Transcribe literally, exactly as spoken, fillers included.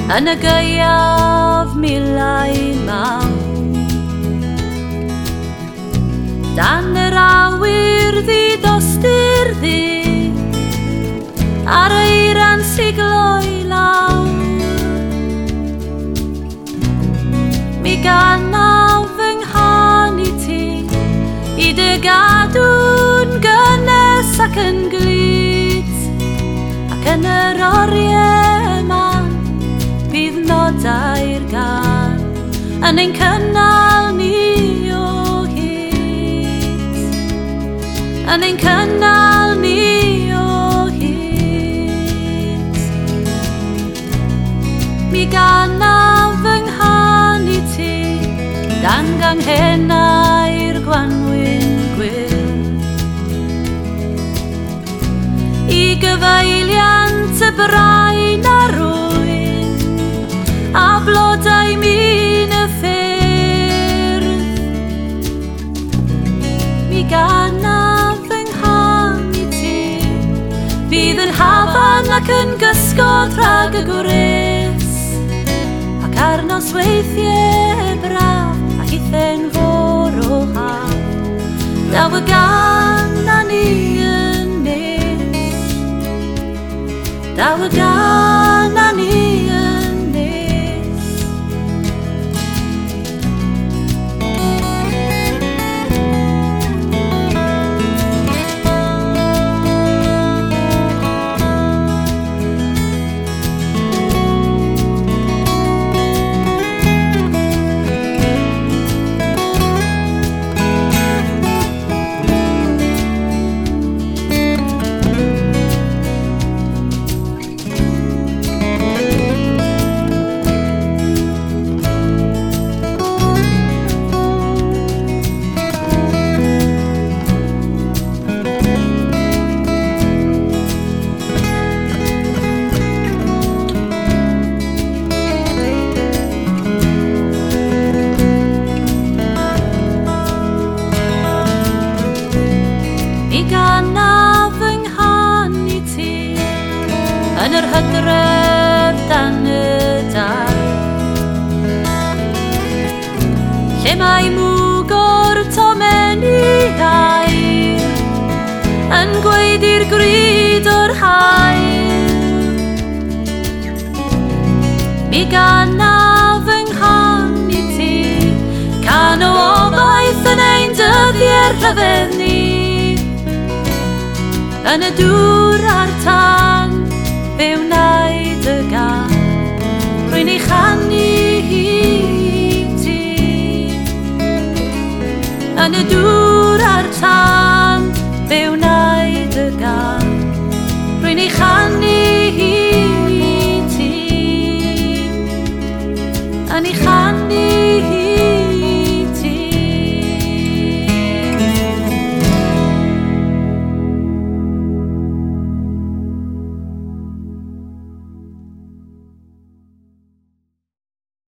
yn y gaeaf milau mawr. Dan yr awyr ddidostir ddi, ar eiran sigloi lawr. Mi ganaf fy nghan i ti, i dy gadw'n gynnes ac yn glyd, ac yn yr oriau yma bydd nodau'r gan yn ein cynnal ni o hyd, yn ein cynnal ni o hyd. Mi ganaf fy nghan i ti, dan ganghennau'r gwanwyn gwyl, i gyfeiliant y brain a rwyn, a blodau min y ffyrdd. Mi ganaf fy nghan i ti, fydd yn hafan ac yn gysgod rhag y gwres, ac ar nosweithiau braf ac eithen fôr o haf, daw y gan a ni yn nes, daw y gan a ni yn nes. Mi ganaf fy nghan i ti, yn yr hydref dan y dal, lle mae mwg o'r tomenni air yn gweud i'r gryd o'r haul. Mi ganaf fy nghan i ti, can o obaith yn ein dyddiau'r rhyfedd ni, yn y dŵr a'r tan, fe wnaed y gan, rwy'n ei chanu i ti. Yn y dŵr